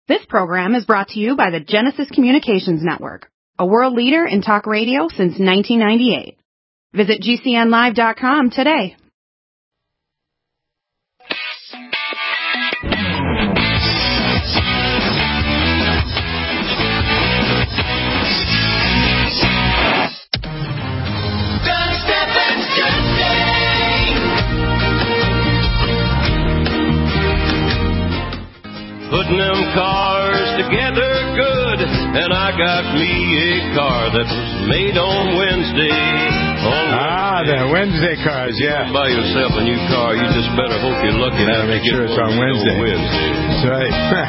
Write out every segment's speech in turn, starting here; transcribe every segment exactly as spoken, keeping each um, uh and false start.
This program is brought to you by the Genesis Communications Network, a world leader in talk radio since nineteen ninety-eight. Visit G C N live dot com today. Putting them cars together good, and I got me a car that was made on Wednesday. On ah, Wednesday. the Wednesday cars, yeah. If you buy yourself a new car, you just better hope you're lucky enough to make get sure it's on Wednesday. on Wednesday. That's right.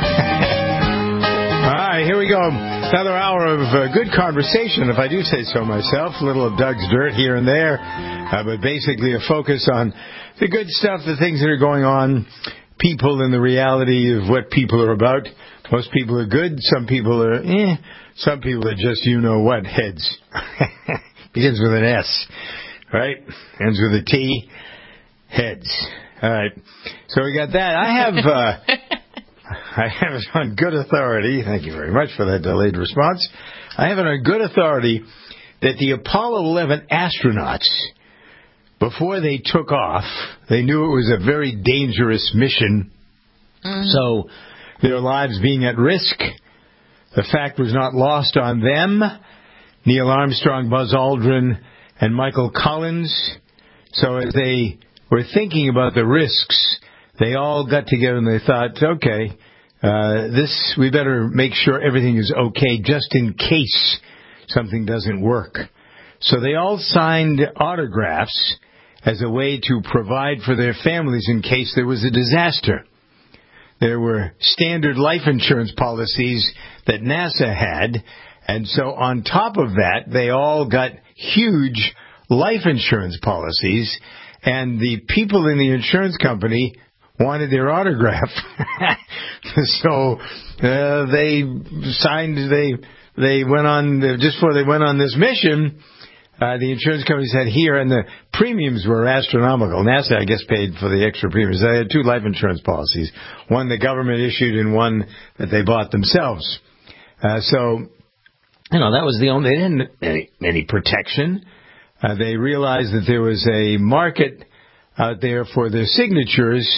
All right, here we go. Another hour of uh, good conversation, if I do say so myself. A little of Doug's dirt here and there, uh, but basically a focus on the good stuff, the things that are going on. People and the reality of what people are about. Most people are good. Some people are eh. Some people are just you-know-what heads. Begins with an S, right? Ends with a T. Heads. All right. So we got that. I have, uh, I have it on good authority. Thank you very much for that delayed response. I have it on good authority that the Apollo eleven astronauts, before they took off, they knew it was a very dangerous mission. Mm. So their lives being at risk, the fact was not lost on them. Neil Armstrong, Buzz Aldrin, and Michael Collins. So as they were thinking about the risks, they all got together and they thought, okay, uh, this we better make sure everything is okay just in case something doesn't work. So they all signed autographs as a way to provide for their families in case there was a disaster. There were standard life insurance policies that NASA had, and so on top of that, they all got huge life insurance policies, and the people in the insurance company wanted their autograph. So uh, they signed, they they went on, just before they went on this mission, Uh, the insurance company said here, and the premiums were astronomical. NASA, I guess, paid for the extra premiums. They had two life insurance policies, one the government issued and one that they bought themselves. Uh, so, you know, that was the only, they didn't have any, any protection. Uh, they realized that there was a market out there for their signatures,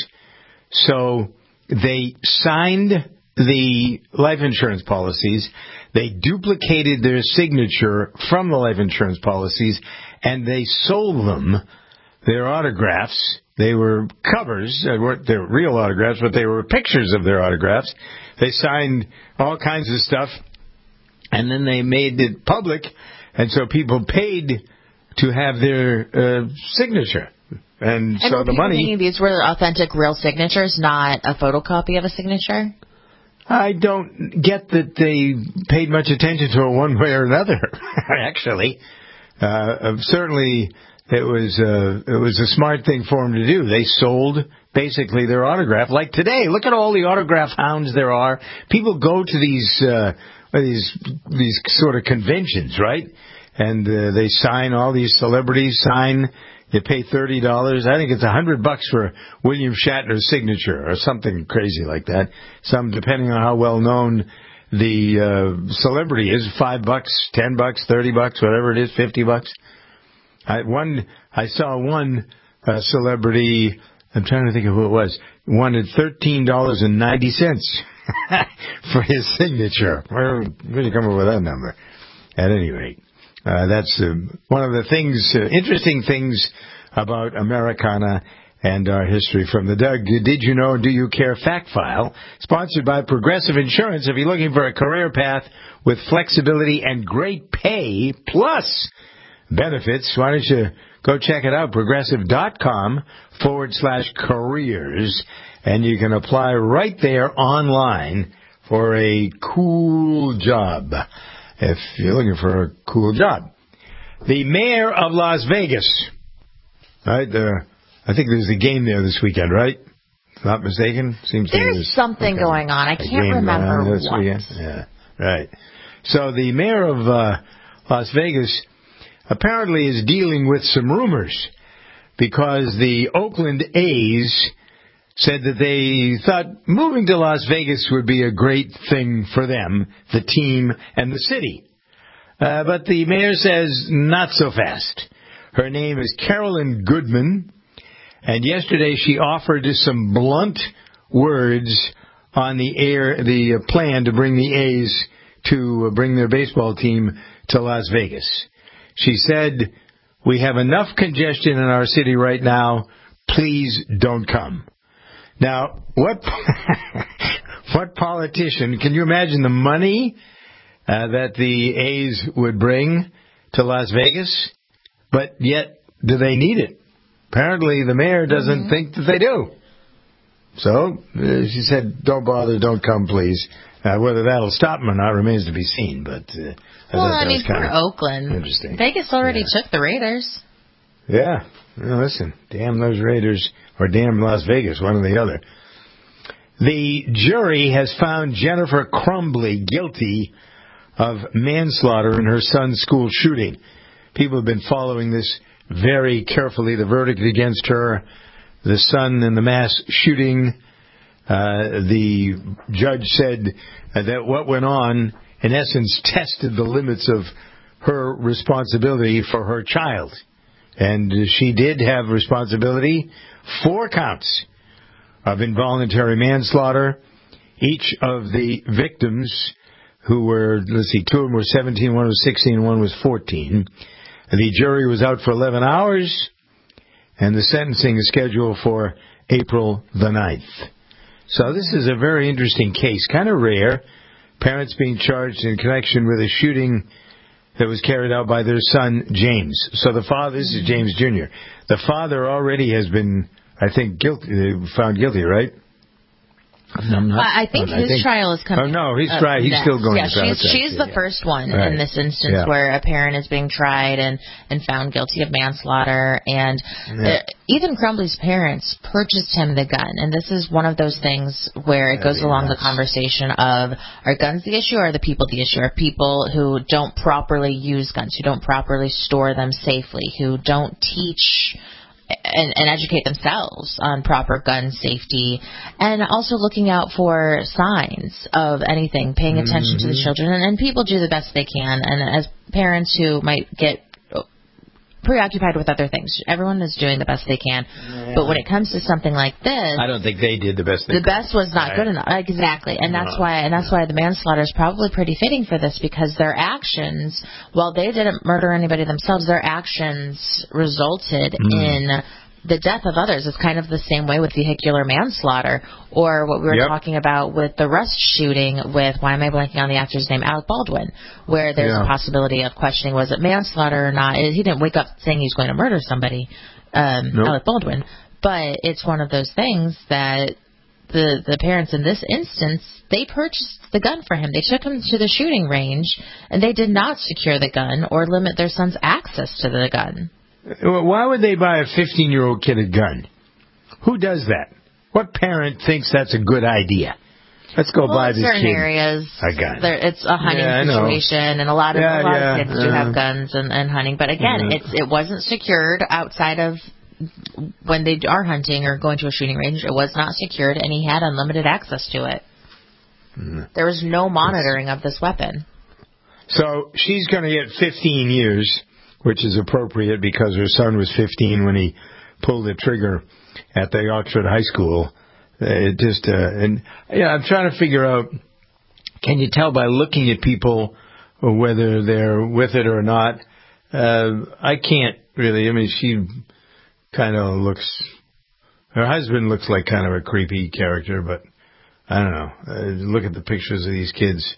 so they signed the life insurance policies. They duplicated their signature from the life insurance policies, and they sold them, their autographs. They were covers. They weren't their real autographs, but they were pictures of their autographs. They signed all kinds of stuff, and then they made it public, and so people paid to have their uh, signature. And, and so the money... thinking these were authentic, real signatures, not a photocopy of a signature? I don't get that they paid much attention to it one way or another, actually. Uh, certainly, it was, uh, it was a smart thing for them to do. They sold, basically, their autograph. Like today, look at all the autograph hounds there are. People go to these, uh, these, these sort of conventions, right? And uh, they sign, all these celebrities sign. You pay thirty dollars. I think it's a hundred bucks for William Shatner's signature or something crazy like that. Some, depending on how well known the uh, celebrity is, five bucks, ten bucks, thirty bucks, whatever it is, fifty bucks. I, one, I saw one uh, celebrity. I'm trying to think of who it was. Wanted thirteen dollars and ninety cents for his signature. Where, where did you come up with that number? At any rate. Uh, that's uh, one of the things, uh, interesting things about Americana and our history from the Doug. Did you know, do you care fact file? Sponsored by Progressive Insurance. If you're looking for a career path with flexibility and great pay plus benefits, why don't you go check it out, progressive.com forward slash careers. And you can apply right there online for a cool job. If you're looking for a cool job. The mayor of Las Vegas, right? Uh, I think there's a game there this weekend, right? If I'm not mistaken. Seems there's, there's something okay. going on. I can't remember this what. Weekend. Yeah, right. So the mayor of uh, Las Vegas apparently is dealing with some rumors because the Oakland A's said that they thought moving to Las Vegas would be a great thing for them, the team, and the city. Uh, but the mayor says not so fast. Her name is Carolyn Goodman, and yesterday she offered some blunt words on the air, the plan to bring the A's to bring their baseball team to Las Vegas. She said, "We have enough congestion in our city right now. Please don't come." Now, what what politician, can you imagine the money uh, that the A's would bring to Las Vegas? But yet, do they need it? Apparently, the mayor doesn't mm-hmm. think that they do. So, uh, she said, don't bother, don't come, please. Uh, whether that'll stop them or not remains to be seen. But uh, I Well, I mean, for Oakland, interesting. Vegas already yeah. took the Raiders. Yeah. Well, listen, damn those Raiders, or damn Las Vegas, one or the other. The jury has found Jennifer Crumbley guilty of manslaughter in her son's school shooting. People have been following this very carefully. The verdict against her, the son in the mass shooting, uh, the judge said uh, that what went on, in essence, tested the limits of her responsibility for her child. And she did have responsibility, four counts of involuntary manslaughter. Each of the victims, who were, let's see, two of them were seventeen, one was sixteen, one was fourteen. The jury was out for eleven hours, and the sentencing is scheduled for April the ninth. So this is a very interesting case, kind of rare. Parents being charged in connection with a shooting that was carried out by their son, James. So the father, this is James Junior The father already has been, I think, guilty, found guilty, right? No, not, I think his I think, trial is coming. Oh no, he's uh, tried. He's next. still going. Yeah, to trial. she's she's the yeah. first one right. in this instance yeah. where a parent is being tried and, and found guilty of manslaughter. And yeah. uh, Ethan Crumbley's parents purchased him the gun, and this is one of those things where it goes along nuts. the conversation of, are guns the issue or are the people the issue? Are people who don't properly use guns, who don't properly store them safely, who don't teach And, and educate themselves on proper gun safety, and also looking out for signs of anything, paying attention mm-hmm. to the children, and, and people do the best they can. And as parents who might get preoccupied with other things, everyone is doing the best they can. Yeah. But when it comes to something like this, I don't think they did the best they the could. best was not right. good enough. Exactly, and that's no. why, and that's why the manslaughter is probably pretty fitting for this, because their actions, while they didn't murder anybody themselves, their actions resulted mm. in the death of others. It's kind of the same way with vehicular manslaughter, or what we were yep. talking about with the Rust shooting with, why am I blanking on the actor's name, Alec Baldwin, where there's yeah. a possibility of questioning, was it manslaughter or not? He didn't wake up saying he's going to murder somebody, um, nope. Alec Baldwin. But it's one of those things that the the parents in this instance, they purchased the gun for him. They took him to the shooting range, and they did not secure the gun or limit their son's access to the gun. Why would they buy a fifteen-year-old kid a gun? Who does that? What parent thinks that's a good idea? Let's go well, buy this certain kid areas, a gun. There, it's a hunting yeah, situation, and a lot of yeah, a lot yeah, of kids uh, do have guns and, and hunting. But again, yeah. it's it wasn't secured outside of when they are hunting or going to a shooting range. It was not secured, and he had unlimited access to it. Mm. There was no monitoring of this weapon. So she's going to get fifteen years. Which is appropriate because her son was fifteen when he pulled the trigger at the Oxford High School. Uh, it just, uh, and yeah, I'm trying to figure out, can you tell by looking at people whether they're with it or not? Uh, I can't really. I mean, she kind of looks, her husband looks like kind of a creepy character, but I don't know. Uh, look at the pictures of these kids.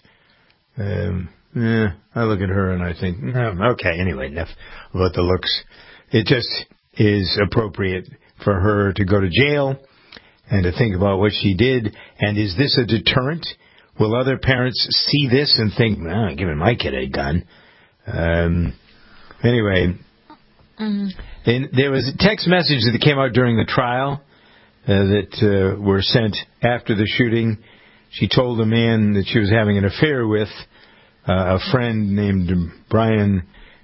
Um, Yeah, I look at her and I think, oh, okay, anyway, enough about the looks. It just is appropriate for her to go to jail and to think about what she did. And is this a deterrent? Will other parents see this and think, well, I'm giving my kid a gun? Um, anyway, mm-hmm. and there was text messages that came out during the trial uh, that uh, were sent after the shooting. She told the man that she was having an affair with, Uh, a friend named Brian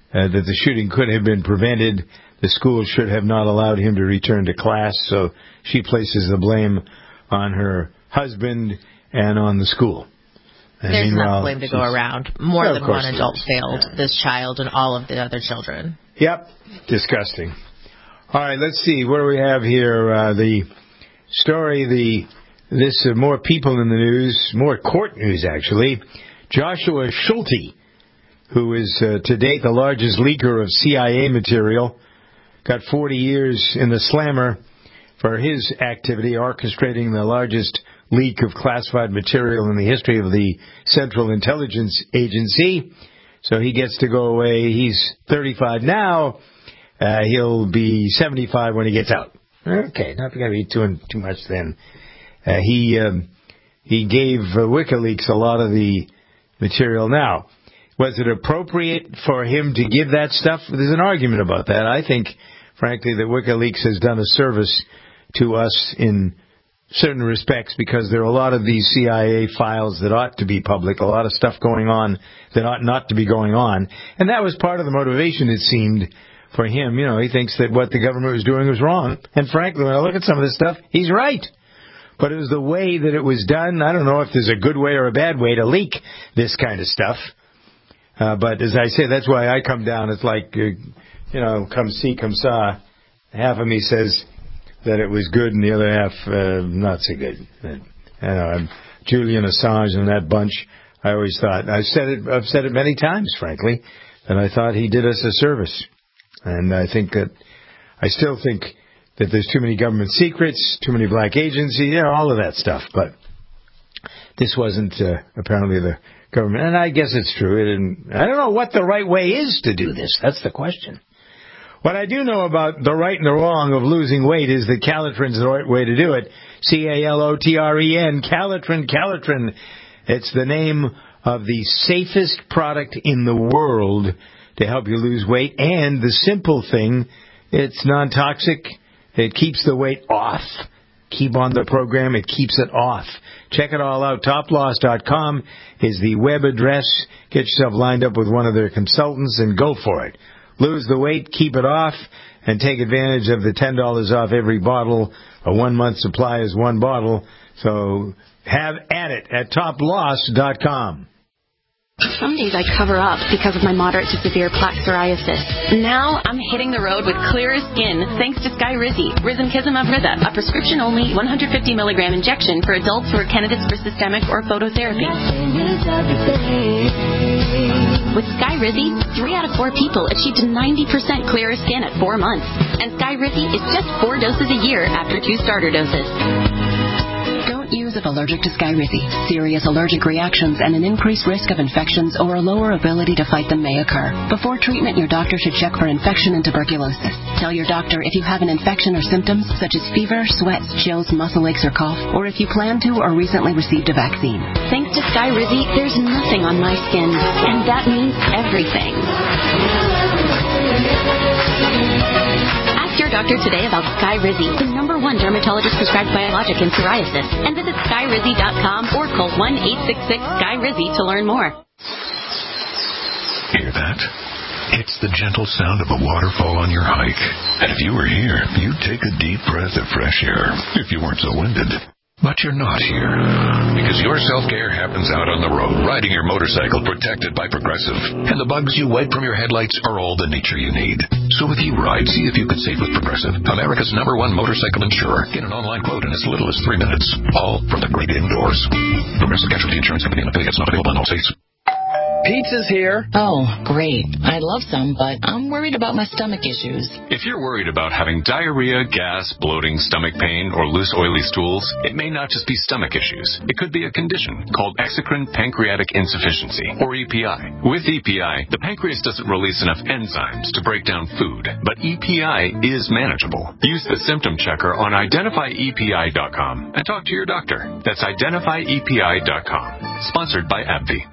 uh, that the shooting could have been prevented. The school should have not allowed him to return to class, so she places the blame on her husband and on the school. And There's enough blame to go around. More well, than one adult failed yeah. this child and all of the other children. Yep. Disgusting. All right, let's see. What do we have here? Uh, the story, the this uh, more people in the news, more court news, actually. Joshua Schulte, who is uh, to date the largest leaker of C I A material, got forty years in the slammer for his activity, orchestrating the largest leak of classified material in the history of the Central Intelligence Agency. So he gets to go away. He's thirty-five now. Uh, he'll be seventy-five when he gets out. Okay, not going to be doing too much then. Uh, he um, he gave uh, WikiLeaks a lot of the material. Now, was it appropriate for him to give that stuff? There's an argument about that. I think, frankly, that WikiLeaks has done a service to us in certain respects, because there are a lot of these C I A files that ought to be public, a lot of stuff going on that ought not to be going on. And that was part of the motivation, it seemed, for him. You know, he thinks that what the government was doing was wrong. And frankly, when I look at some of this stuff, he's right. But it was the way that it was done. I don't know if there's a good way or a bad way to leak this kind of stuff. Uh, but as I say, that's why I come down. It's like, uh, you know, come see, come saw. Half of me says that it was good, and the other half, uh, not so good. And, you know, I'm Julian Assange and that bunch. I always thought, I've said it, I've said it many times, frankly, that I thought he did us a service. And I think that, I still think that there's too many government secrets, too many black agencies, you know, all of that stuff. But this wasn't uh, apparently the government. And I guess it's true. It didn't, I don't know what the right way is to do this. That's the question. What I do know about the right and the wrong of losing weight is that Calitrin's the right way to do it. C A L O T R E N, Calitrin, Calitrin. It's the name of the safest product in the world to help you lose weight. And the simple thing, it's non-toxic. It keeps the weight off. Keep on the program. It keeps it off. Check it all out. top loss dot com is the web address. Get yourself lined up with one of their consultants and go for it. Lose the weight, keep it off, and take advantage of the ten dollars off every bottle. A one-month supply is one bottle. So have at it at top loss dot com. Some days I cover up because of my moderate to severe plaque psoriasis. Now I'm hitting the road with clearer skin thanks to Skyrizi, Risankizumab Riza, a prescription-only one hundred fifty milligram injection for adults who are candidates for systemic or phototherapy. With Skyrizi, three out of four people achieved ninety percent clearer skin at four months. And Skyrizi is just four doses a year after two starter doses. If allergic to Skyrizi, serious allergic reactions and an increased risk of infections or a lower ability to fight them may occur. Before treatment, your doctor should check for infection and tuberculosis. Tell your doctor if you have an infection or symptoms such as fever, sweats, chills, muscle aches, or cough, or if you plan to or recently received a vaccine. Thanks to Skyrizi, there's nothing on my skin, and that means everything. Your doctor today about Skyrizi, the number one dermatologist prescribed biologic in psoriasis, and visit skyrizi dot com or call one eight six six Skyrizi to learn more. Hear that? It's the gentle sound of a waterfall on your hike. And if you were here, you'd take a deep breath of fresh air if you weren't so winded. But you're not here, because your self-care happens out on the road, riding your motorcycle protected by Progressive. And the bugs you wipe from your headlights are all the nature you need. So if you ride, see if you can save with Progressive, America's number one motorcycle insurer. Get an online quote in as little as three minutes, all from the great indoors. Progressive Casualty Insurance Company and affiliates, not available in all states. Pizza's here. Oh, great. I'd love some, but I'm worried about my stomach issues. If you're worried about having diarrhea, gas, bloating, stomach pain, or loose oily stools, it may not just be stomach issues. It could be a condition called exocrine pancreatic insufficiency, or E P I. With E P I, the pancreas doesn't release enough enzymes to break down food, but E P I is manageable. Use the symptom checker on identify E P I dot com and talk to your doctor. That's identify E P I dot com. Sponsored by AbbVie.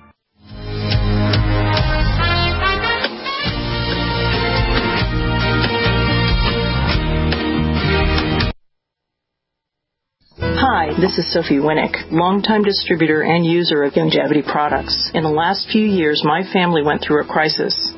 Hi, this is Sophie Winnick, longtime distributor and user of Youngevity products. In the last few years, my family went through a crisis.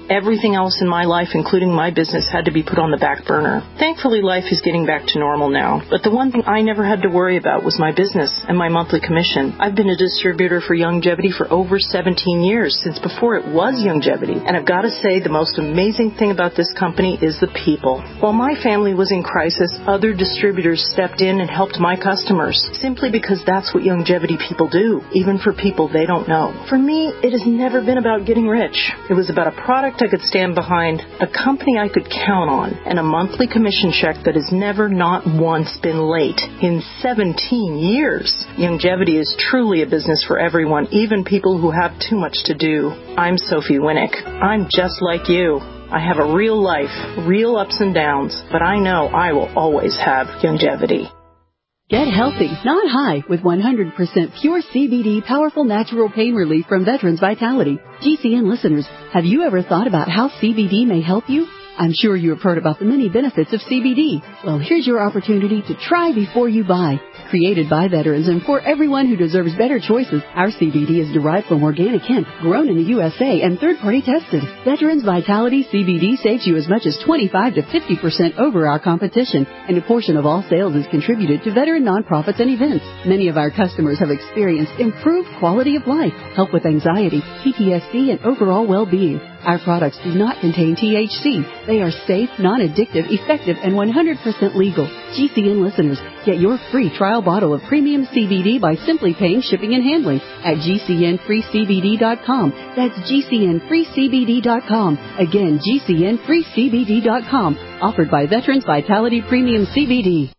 Everything else in my life, including my business, had to be put on the back burner. Thankfully, life is getting back to normal now. But the one thing I never had to worry about was my business and my monthly commission. I've been a distributor for Youngevity for over seventeen years, since before it was Youngevity. And I've got to say, the most amazing thing about this company is the people. While my family was in crisis, other distributors stepped in and helped my customers, simply because that's what Youngevity people do, even for people they don't know. For me, it has never been about getting rich. It was about a product I could stand behind, a company I could count on, and a monthly commission check that has never not once been late in seventeen years. Youngevity is truly a business for everyone, even people who have too much to do. I'm Sophie Winnick. I'm just like you. I have a real life, real ups and downs, but I know I will always have Youngevity. Get healthy, not high, with one hundred percent pure C B D powerful natural pain relief from Veterans Vitality. G C N listeners, have you ever thought about how C B D may help you? I'm sure you have heard about the many benefits of C B D. Well, here's your opportunity to try before you buy. Created by veterans and for everyone who deserves better choices, our C B D is derived from organic hemp, grown in the U S A and third-party tested. Veterans Vitality C B D saves you as much as twenty-five to fifty percent over our competition, and a portion of all sales is contributed to veteran nonprofits and events. Many of our customers have experienced improved quality of life, help with anxiety, P T S D, and overall well-being. Our products do not contain T H C. They are safe, non-addictive, effective, and one hundred percent legal. G C N listeners, get your free trial bottle of premium C B D by simply paying shipping and handling at G C N free C B D dot com. That's G C N free C B D dot com. Again, G C N free C B D dot com. Offered by Veterans Vitality Premium C B D.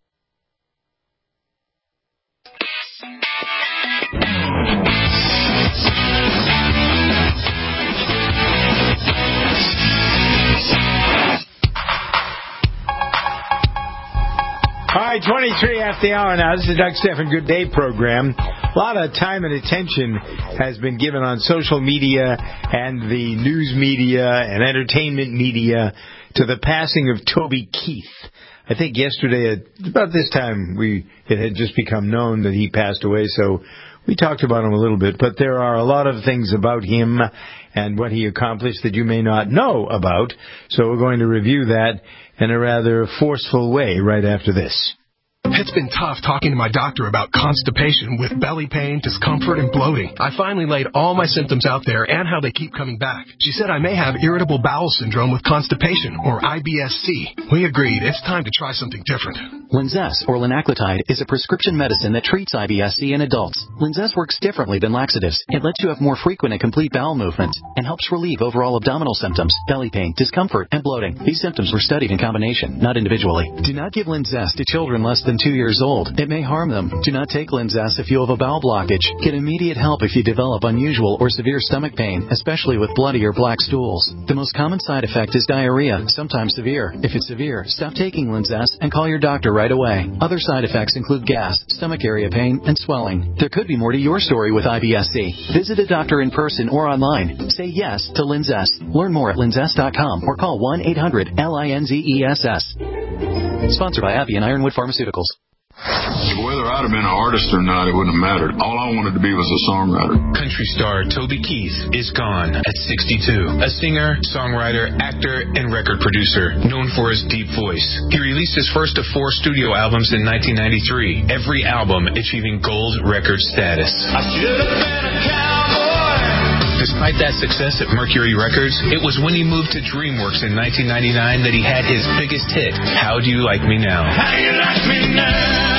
All right, twenty-three after the hour now. This is the Doug Stephan Good Day program. A lot of time and attention has been given on social media and the news media and entertainment media to the passing of Toby Keith. I think yesterday at about this time we it had just become known that he passed away, so we talked about him a little bit. But there are a lot of things about him and what he accomplished that you may not know about, so we're going to review that in a rather forceful way right after this. It's been tough talking to my doctor about constipation with belly pain, discomfort, and bloating. I finally laid all my symptoms out there and how they keep coming back. She said I may have irritable bowel syndrome with constipation, or I B S C. We agreed it's time to try something different. Linzess, or linaclotide, is a prescription medicine that treats I B S C in adults. Linzess works differently than laxatives. It lets you have more frequent and complete bowel movements and helps relieve overall abdominal symptoms, belly pain, discomfort, and bloating. These symptoms were studied in combination, not individually. Do not give Linzess to children less than two years old. It may harm them. Do not take Linzess if you have a bowel blockage. Get immediate help if you develop unusual or severe stomach pain, especially with bloody or black stools. The most common side effect is diarrhea, sometimes severe. If it's severe, stop taking Linzess and call your doctor right away. Other side effects include gas, stomach area pain, and swelling. There could be more to your story with I B S C. Visit a doctor in person or online. Say yes to Linzess. Learn more at linzess dot com or call one eight hundred L I N Z E S S. Sponsored by Abbey and Ironwood Pharmaceuticals. Whether I'd have been an artist or not, it wouldn't have mattered. All I wanted to be was a songwriter. Country star Toby Keith is gone at sixty-two. A singer, songwriter, actor, and record producer, known for his deep voice. He released his first of four studio albums in nineteen ninety-three, every album achieving gold record status. I should have been a cowboy. Despite that success at Mercury Records, it was when he moved to DreamWorks in nineteen ninety-nine that he had his biggest hit, How Do You Like Me Now? How do you like me now?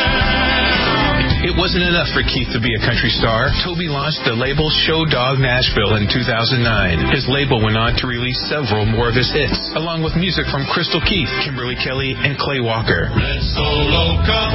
It wasn't enough for Keith to be a country star. Toby launched the label Show Dog Nashville in two thousand nine. His label went on to release several more of his hits, along with music from Crystal Keith, Kimberly Kelly, and Clay Walker. Red Solo Cup,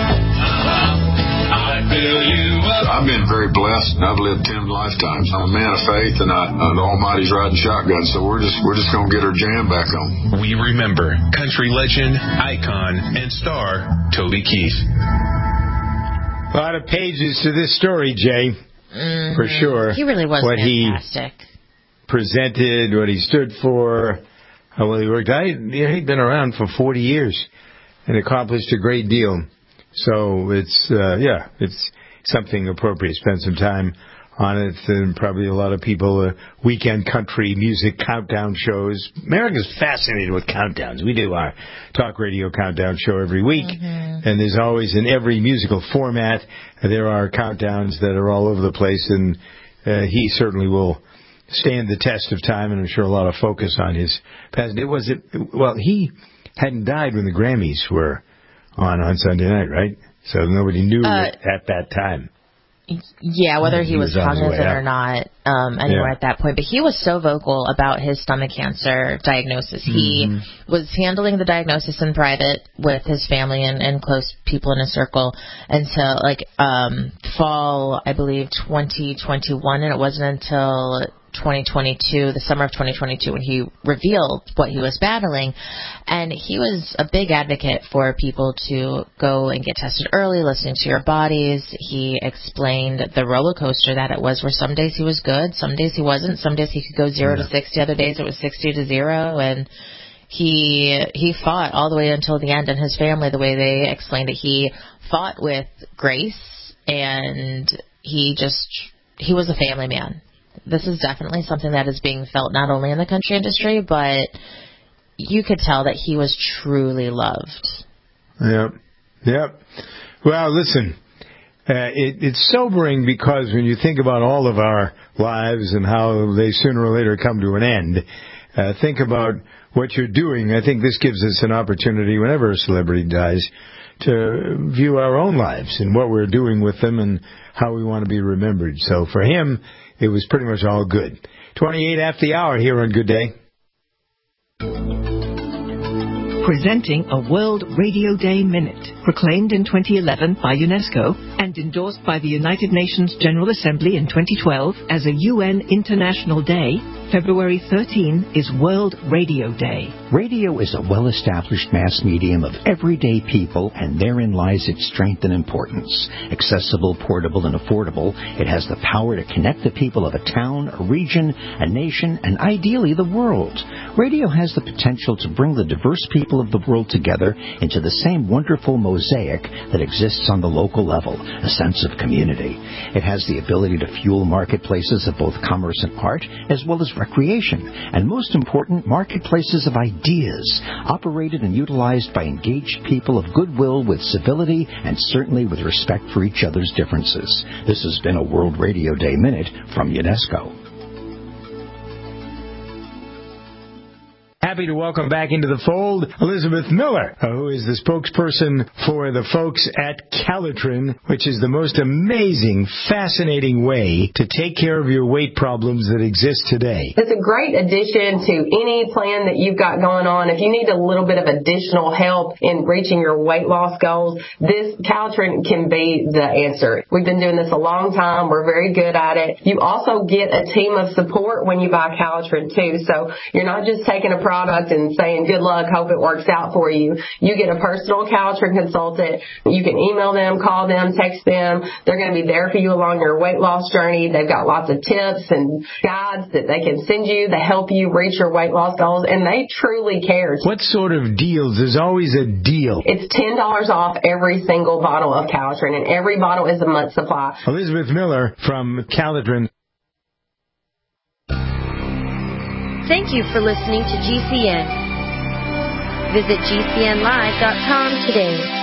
I fill you up. I've been very blessed, and I've lived ten lifetimes. I'm a man of faith, and I, uh, the Almighty's riding shotgun, so we're just we're just going to get our jam back on. We remember country legend, icon, and star Toby Keith. A lot of pages to this story, Jay, mm-hmm. for sure. He really was what fantastic. He presented, what he stood for, how well he worked. I, he'd been around for forty years and accomplished a great deal. So it's, uh, yeah, it's something appropriate. Spend some time on it, and probably a lot of people, uh, weekend country music countdown shows. America's fascinated with countdowns. We do our talk radio countdown show every week, mm-hmm. and there's always, in every musical format, there are countdowns that are all over the place, and uh, he certainly will stand the test of time, and I'm sure a lot of focus on his past. It was, it, well, he hadn't died when the Grammys were on on Sunday night, right? So nobody knew uh, it at that time. Yeah, whether he, he was, was cognizant or not um, anywhere yeah. at that point. But he was so vocal about his stomach cancer diagnosis. Mm-hmm. He was handling the diagnosis in private with his family and, and close people in his circle until, like, um, fall, I believe, twenty twenty-one. And it wasn't until twenty twenty-two, the summer of twenty twenty-two, when he revealed what he was battling. And he was a big advocate for people to go and get tested early, listening to your bodies. He explained the roller coaster that it was, where some days he was good, some days he wasn't, some days he could go zero yeah. to sixty, other days it was sixty to zero, and he he fought all the way until the end. And his family, the way they explained it, he fought with grace, and he just, he was a family man. This is definitely something that is being felt not only in the country industry, but you could tell that he was truly loved. Yep. Yep. Well, listen, uh, it, it's sobering, because when you think about all of our lives and how they sooner or later come to an end, uh, think about what you're doing. I think this gives us an opportunity, whenever a celebrity dies, to view our own lives and what we're doing with them and how we want to be remembered. So for him, it was pretty much all good. twenty-eight after the hour here on Good Day. Presenting a World Radio Day Minute, proclaimed in twenty eleven by UNESCO and endorsed by the United Nations General Assembly in twenty twelve as a U N International Day. February thirteenth is World Radio Day. Radio is a well-established mass medium of everyday people, and therein lies its strength and importance. Accessible, portable, and affordable, it has the power to connect the people of a town, a region, a nation, and ideally the world. Radio has the potential to bring the diverse people of the world together into the same wonderful mosaic that exists on the local level, a sense of community. It has the ability to fuel marketplaces of both commerce and art, as well as recreation, and most important, marketplaces of ideas, operated and utilized by engaged people of goodwill with civility and certainly with respect for each other's differences. This has been a World Radio Day Minute from UNESCO. Happy to welcome back into the fold Elizabeth Miller, who is the spokesperson for the folks at Calitrin, which is the most amazing, fascinating way to take care of your weight problems that exist today. It's a great addition to any plan that you've got going on. If you need a little bit of additional help in reaching your weight loss goals, this Calitrin can be the answer. We've been doing this a long time. We're very good at it. You also get a team of support when you buy Calitrin too. So you're not just taking a product and saying good luck, hope it works out for you. You get a personal Calitrin consultant. You can email them, call them, text them. They're going to be there for you along your weight loss journey. They've got lots of tips and guides that they can send you that help you reach your weight loss goals, and they truly care. What sort of deals? There's always a deal. It's ten dollars off every single bottle of Calitrin, and every bottle is a month supply. Elizabeth Miller from Calitrin. Thank you for listening to G C N. Visit G C N live dot com today.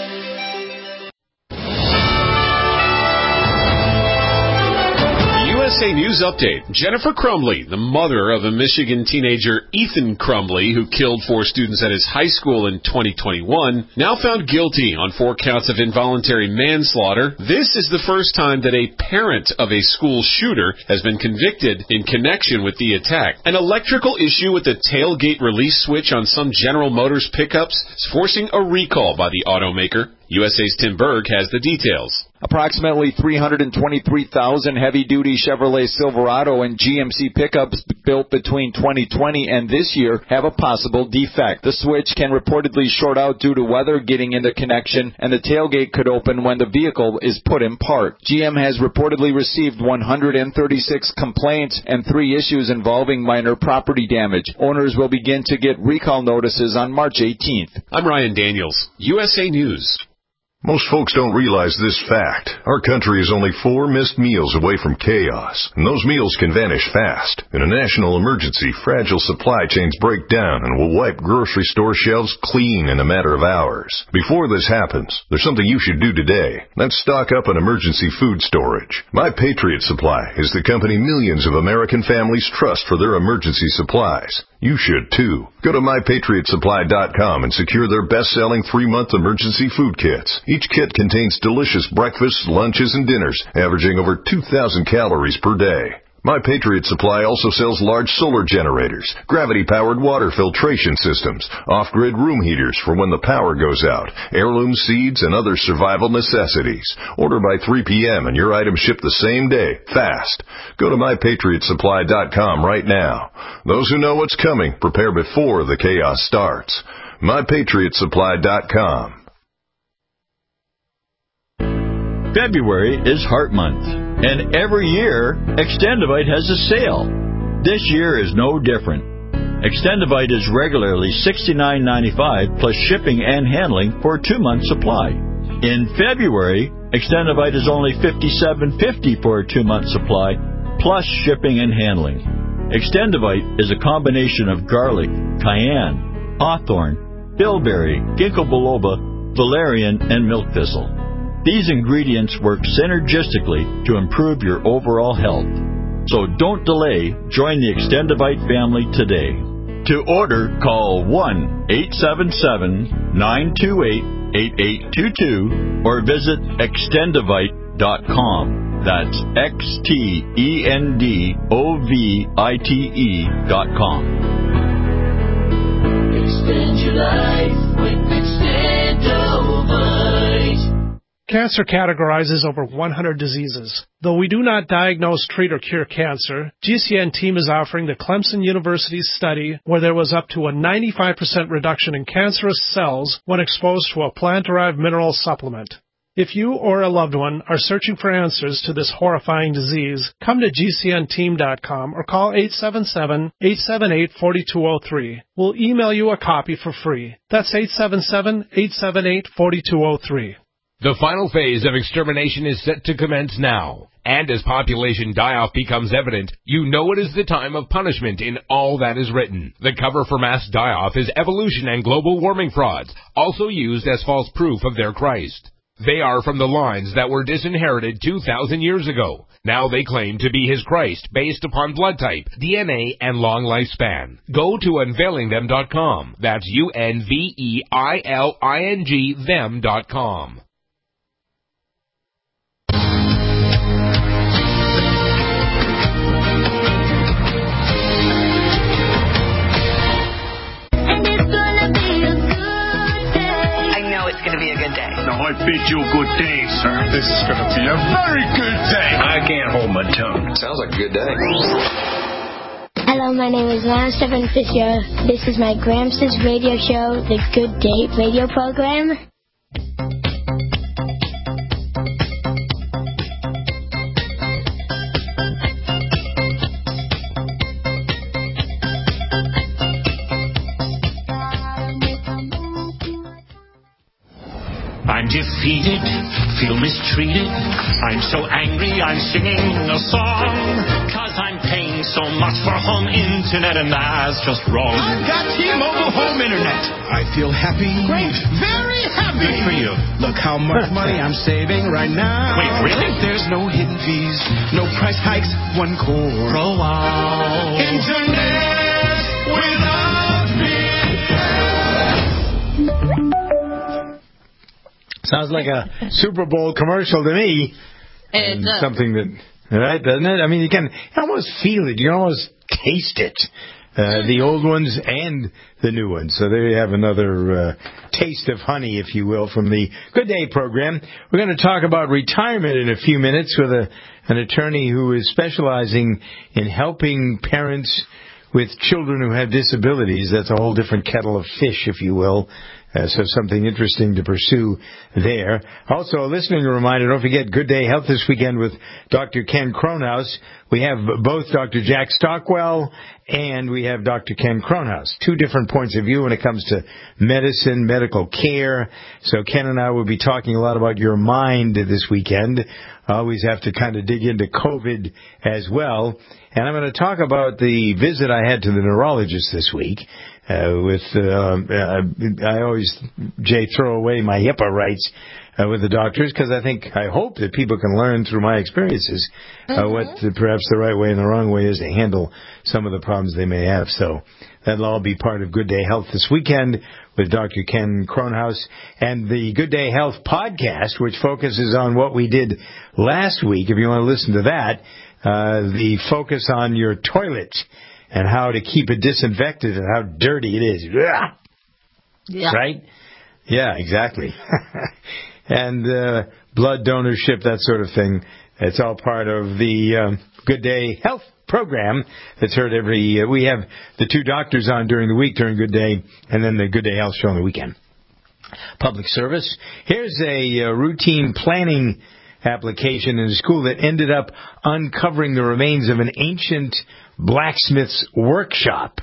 U S A News Update. Jennifer Crumbley, the mother of a Michigan teenager, Ethan Crumbley, who killed four students at his high school in twenty twenty-one, now found guilty on four counts of involuntary manslaughter. This is the first time that a parent of a school shooter has been convicted in connection with the attack. An electrical issue with the tailgate release switch on some General Motors pickups is forcing a recall by the automaker. U S A's Tim Berg has the details. Approximately three hundred twenty-three thousand heavy-duty Chevrolet Silverado and G M C pickups built between twenty twenty and this year have a possible defect. The switch can reportedly short out due to weather getting into connection, and the tailgate could open when the vehicle is put in park. G M has reportedly received one hundred thirty-six complaints and three issues involving minor property damage. Owners will begin to get recall notices on March eighteenth. I'm Ryan Daniels, U S A News. Most folks don't realize this fact. Our country is only four missed meals away from chaos, and those meals can vanish fast. In a national emergency, fragile supply chains break down and will wipe grocery store shelves clean in a matter of hours. Before this happens, there's something you should do today. That's stock up on emergency food storage. My Patriot Supply is the company millions of American families trust for their emergency supplies. You should, too. Go to my patriot supply dot com and secure their best-selling three-month emergency food kits. Each kit contains delicious breakfasts, lunches, and dinners, averaging over two thousand calories per day. My Patriot Supply also sells large solar generators, gravity-powered water filtration systems, off-grid room heaters for when the power goes out, heirloom seeds, and other survival necessities. Order by three p.m. and your items ship the same day, fast. Go to my patriot supply dot com right now. Those who know what's coming, prepare before the chaos starts. my patriot supply dot com. February is Heart Month, and every year, Extendivite has a sale. This year is no different. Extendivite is regularly sixty-nine ninety-five plus shipping and handling for a two-month supply. In February, Extendivite is only fifty-seven fifty for a two-month supply plus shipping and handling. Extendivite is a combination of garlic, cayenne, hawthorn, bilberry, ginkgo biloba, valerian, and milk thistle. These ingredients work synergistically to improve your overall health. So don't delay. Join the Extendivite family today. To order, call one eight seven seven, nine two eight, eight eight two two or visit extendivite dot com. That's X T E N D O V I T E dot com. Extend your life with Extendivite. Cancer categorizes over one hundred diseases. Though we do not diagnose, treat, or cure cancer, G C N team is offering the Clemson University study where there was up to a ninety-five percent reduction in cancerous cells when exposed to a plant-derived mineral supplement. If you or a loved one are searching for answers to this horrifying disease, come to G C N team dot com or call eight seven seven, eight seven eight, four two zero three. We'll email you a copy for free. That's eight seven seven, eight seven eight, four two zero three. The final phase of extermination is set to commence now. And as population die-off becomes evident, you know it is the time of punishment in all that is written. The cover for mass die-off is evolution and global warming frauds, also used as false proof of their Christ. They are from the lines that were disinherited two thousand years ago. Now they claim to be his Christ based upon blood type, D N A, and long lifespan. Go to unveiling them dot com. That's U N V E I L I N G them dot com. It's going to be a good day. No, I bid you a good day, sir. This is going to be a very good day. I can't hold my tongue. Sounds like a good day. Hello, my name is Lana Stephen Fisher. This is my Gramps' radio show, the Good Day radio program. I'm defeated, feel mistreated. I'm so angry, I'm singing a song. Cause I'm paying so much for home internet and that's just wrong. I've got T-Mobile home internet. I feel happy. Great. Very happy. Good for you. Look how much money I'm saving right now. Wait, really? There's no hidden fees, no price hikes, one core. Oh, wow. Internet without fees. Sounds like a Super Bowl commercial to me. It does. Something that, right, doesn't it? I mean, you can almost feel it. You can almost taste it. Uh, the old ones and the new ones. So there you have another uh, taste of honey, if you will, from the Good Day program. We're going to talk about retirement in a few minutes with a, an attorney who is specializing in helping parents with children who have disabilities. That's a whole different kettle of fish, if you will. Uh, so something interesting to pursue there. Also, a listening reminder, don't forget Good Day Health this weekend with Doctor Ken Kronhaus. We have both Doctor Jack Stockwell and we have Doctor Ken Kronhaus. Two different points of view when it comes to medicine, medical care. So Ken and I will be talking a lot about your mind this weekend. I always have to kind of dig into COVID as well. And I'm going to talk about the visit I had to the neurologist this week. Uh, with, uh, uh, I always, Jay, throw away my HIPAA rights uh, with the doctors because I think, I hope that people can learn through my experiences uh, mm-hmm. what the, perhaps the right way and the wrong way is to handle some of the problems they may have. So that'll all be part of Good Day Health this weekend with Doctor Ken Kronhaus and the Good Day Health podcast, which focuses on what we did last week. If you want to listen to that, uh, the focus on your toilet and how to keep it disinfected and how dirty it is. Yeah. Right? Yeah, exactly. and uh, blood donorship, that sort of thing. It's all part of the um, Good Day Health program that's heard every... Uh, we have the two doctors on during the week during Good Day, and then the Good Day Health show on the weekend. Public service. Here's a uh, routine planning application in a school that ended up uncovering the remains of an ancient blacksmith's workshop.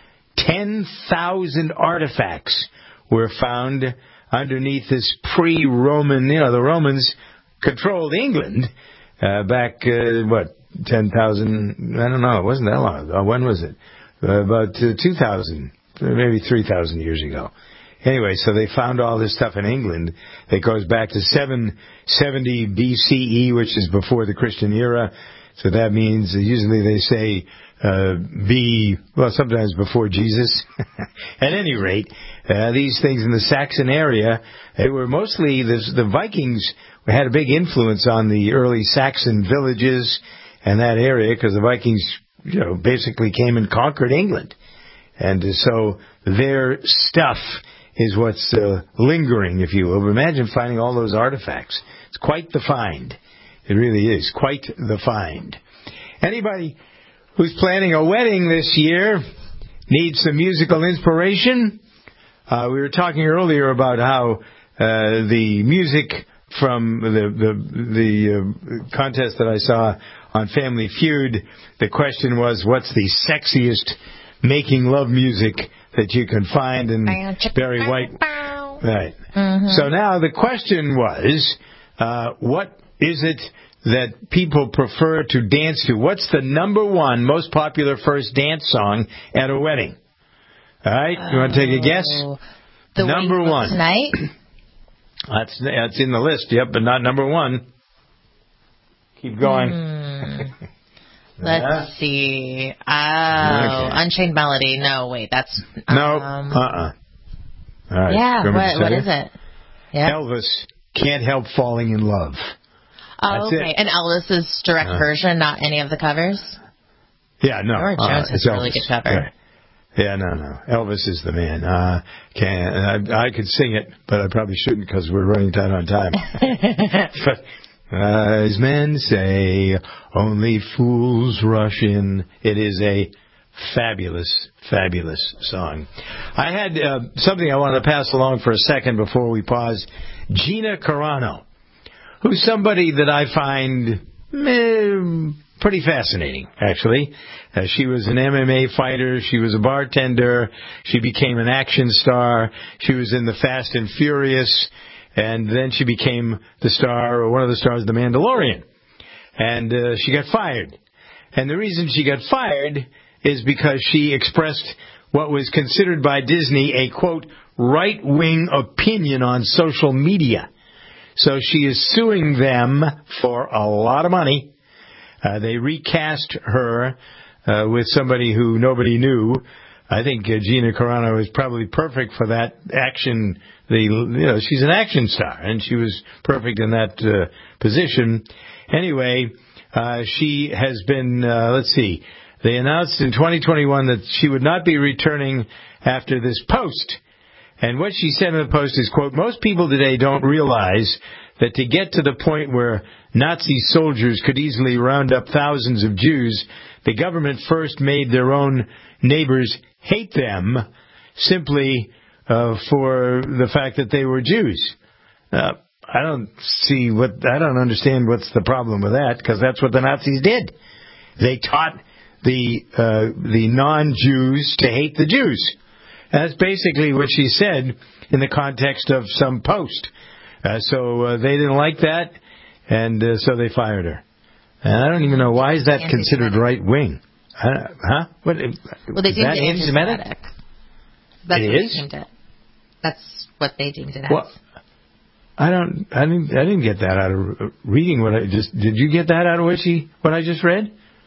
ten thousand artifacts were found underneath this pre-Roman, you know, the Romans controlled England uh, back, uh, what, ten thousand, I don't know, it wasn't that long ago. When was it? Uh, about uh, two thousand, maybe three thousand years ago. Anyway, so they found all this stuff in England that goes back to seven seventy B C E, which is before the Christian era. So that means usually they say uh, B, well, sometimes before Jesus. At any rate, uh, these things in the Saxon area, they were mostly, the, the Vikings had a big influence on the early Saxon villages and that area because the Vikings, you know, basically came and conquered England. And so their stuff is what's uh, lingering, if you will. But imagine finding all those artifacts. It's quite the find. It really is quite the find. Anybody who's planning a wedding this year needs some musical inspiration? Uh, we were talking earlier about how uh, the music from the the, the uh, contest that I saw on Family Feud, the question was, what's the sexiest making love music that you can find? And Barry White. Right. Mm-hmm. So now the question was, uh, what is it that people prefer to dance to? What's the number one most popular first dance song at a wedding? All right, you want to take a guess? The number Way You one. Look Tonight? That's that's in the list, yep, but not number one. Keep going. Hmm. Let's yeah. see. Oh, okay. Unchained Melody. No, wait, that's... No, um, uh-uh. All right. Yeah, what, what is it? Yep. Elvis, Can't Help Falling in Love. Oh, That's okay. it. And Elvis's direct uh, version, not any of the covers? Yeah, no. George uh, Jones has a really good cover. Yeah. Yeah, no, no. Elvis is the man. Uh, can I, I could sing it, but I probably shouldn't because we're running tight on time. But as men say, only fools rush in. It is a fabulous, fabulous song. I had uh, something I wanted to pass along for a second before we pause. Gina Carano, who's somebody that I find eh, pretty fascinating, actually. Uh, she was an M M A fighter. She was a bartender. She became an action star. She was in the Fast and Furious. And then she became the star, or one of the stars of The Mandalorian. And uh, she got fired. And the reason she got fired is because she expressed what was considered by Disney a, quote, right-wing opinion on social media. So she is suing them for a lot of money. Uh, they recast her uh, with somebody who nobody knew. I think uh, Gina Carano is probably perfect for that action. The you know she's an action star, and she was perfect in that uh, position. Anyway, uh, she has been. Uh, let's see. They announced in twenty twenty-one that she would not be returning after this post. And what she said in the post is, quote, most people today don't realize that to get to the point where Nazi soldiers could easily round up thousands of Jews, the government first made their own neighbors hate them simply uh, for the fact that they were Jews. Uh, I don't see what, I don't understand what's the problem with that, because that's what the Nazis did. They taught the uh, the non-Jews to hate the Jews. That's basically what she said in the context of some post. Uh, so uh, they didn't like that, and uh, so they fired her. And I don't even know, why is that considered right-wing? Uh, huh? What, well, they is deemed that it anti-Semitic? anti-Semitic. That's it what is? they deemed it. That's what they deemed it as. Well, I don't. I didn't. I didn't get that out of reading what I just. Did you get that out of what she? What I just read?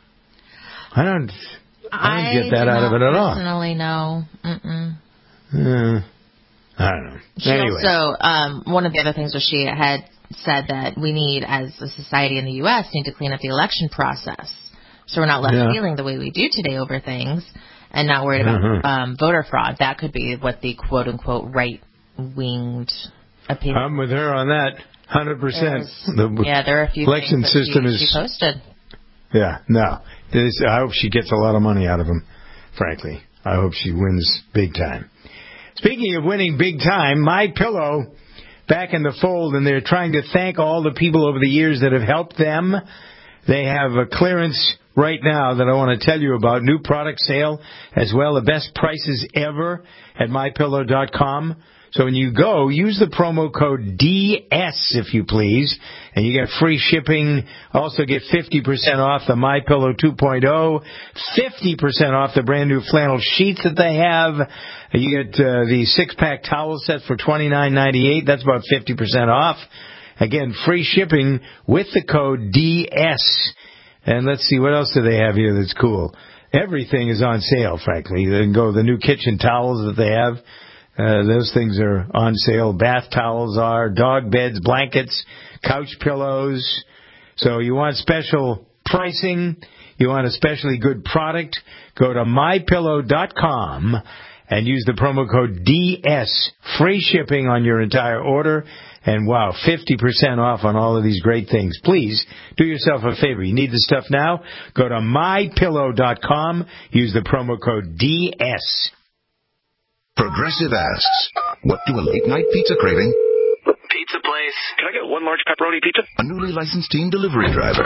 I don't. I don't get that out of it at all. Personally, no. Mm-mm. Uh, I don't know. She anyway. also, um, one of the other things was she had said that we need, as a society in the U S, need to clean up the election process, so we're not left Yeah. feeling the way we do today over things, and not worried about Uh-huh. um, voter fraud. That could be what the quote unquote right winged opinion. I'm with her on that, hundred percent. The Yeah, there are a few election things that system she, is. she posted. Yeah, no. This, I hope she gets a lot of money out of him, frankly. I hope she wins big time. Speaking of winning big time, My Pillow back in the fold, and they're trying to thank all the people over the years that have helped them. They have a clearance right now that I want to tell you about. New product sale as well, the best prices ever at my pillow dot com. So when you go, use the promo code D S, if you please, and you get free shipping. Also get fifty percent off the MyPillow two point oh, fifty percent off the brand new flannel sheets that they have. You get uh, the six-pack towel set for twenty-nine ninety-eight. That's about fifty percent off. Again, free shipping with the code D S. And let's see, what else do they have here that's cool? Everything is on sale, frankly. They can go the new kitchen towels that they have. Uh, those things are on sale. Bath towels are, dog beds, blankets, couch pillows. So you want special pricing, you want a specially good product, go to my pillow dot com and use the promo code D S. Free shipping on your entire order. And wow, fifty percent off on all of these great things. Please do yourself a favor. You need the stuff now? Go to my pillow dot com. Use the promo code D S. Progressive asks, what do a late-night pizza craving, Pizza place. Can I get one large pepperoni pizza? a newly licensed teen delivery driver,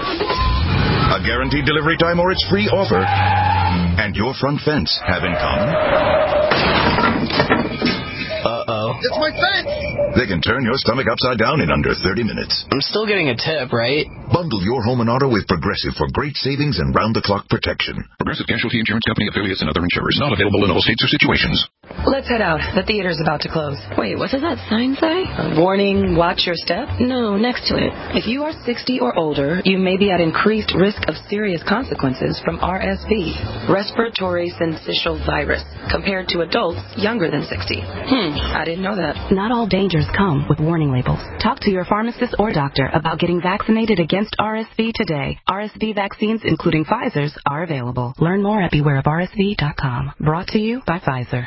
a guaranteed delivery time or its free offer, and your front fence have in common? Uh-oh. It's my fence! They can turn your stomach upside down in under thirty minutes. I'm still getting a tip, right? Bundle your home and auto with Progressive for great savings and round-the-clock protection. Progressive Casualty Insurance Company, affiliates, and other insurers. Not available in all states or situations. Let's head out. The theater's about to close. Wait, what does that sign say? A warning, watch your step? No, next to it. If you are sixty or older, you may be at increased risk of serious consequences from R S V, respiratory syncytial virus, compared to adults younger than sixty. Hmm, I didn't know that. Not all dangers come with warning labels. Talk to your pharmacist or doctor about getting vaccinated against R S V today. R S V vaccines, including Pfizer's, are available. Learn more at beware of R S V dot com. Brought to you by Pfizer.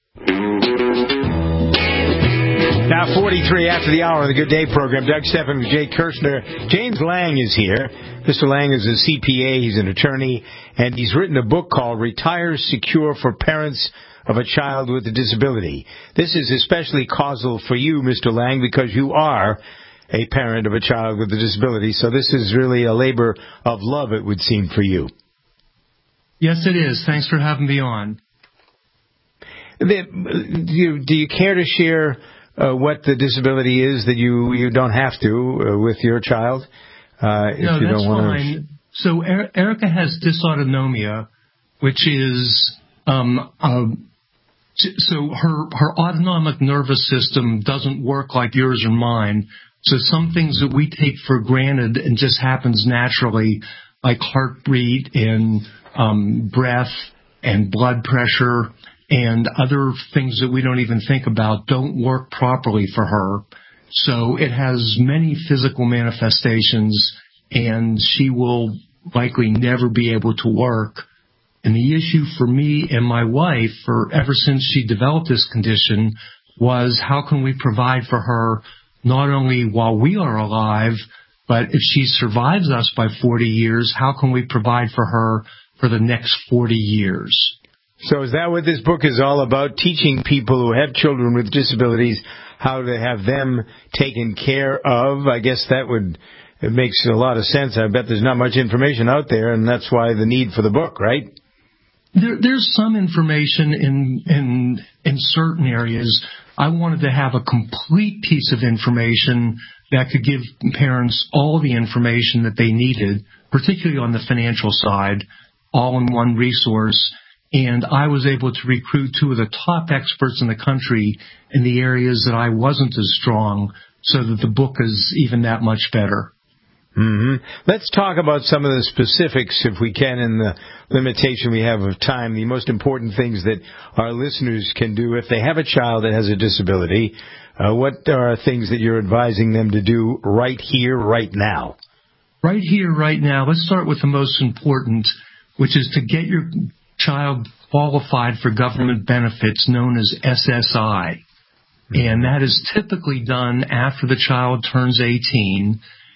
Now forty-three after the hour of the Good Day program. Doug Stephan with Jay Kirshner. James Lang is here. Mister Lang is a C P A. He's an attorney, and he's written a book called Retire Secure for Parents of a Child with a Disability. This is especially causal for you, Mister Lang, because you are a parent of a child with a disability. So this is really a labor of love, it would seem, for you. Yes, it is. Thanks for having me on. The, do, you, do you care to share uh, what the disability is that you, you don't have to uh, with your child? Uh, if no, you that's don't want fine. to... So er- Erica has dysautonomia, which is um, uh, so her her autonomic nervous system doesn't work like yours or mine. So some things that we take for granted and just happens naturally, like heartbeat and um, breath and blood pressure and other things that we don't even think about, don't work properly for her. So it has many physical manifestations, and she will likely never be able to work. And the issue for me and my wife, for ever since she developed this condition, was how can we provide for her not only while we are alive, but if she survives us by forty years, how can we provide for her for the next forty years? So is that what this book is all about? Teaching people who have children with disabilities how to have them taken care of? I guess that would, it makes a lot of sense. I bet there's not much information out there, and that's why the need for the book, right? There, there's some information in, in, in certain areas. I wanted to have a complete piece of information that could give parents all the information that they needed, particularly on the financial side, all in one resource. And I was able to recruit two of the top experts in the country in the areas that I wasn't as strong, so that the book is even that much better. Mm-hmm. Let's talk about some of the specifics, if we can, in the limitation we have of time, the most important things that our listeners can do if they have a child that has a disability. Uh, what are things that you're advising them to do right here, right now? Right here, right now, let's start with the most important, which is to get your child qualified for government benefits known as S S I. Mm-hmm. And that is typically done after the child turns eighteen.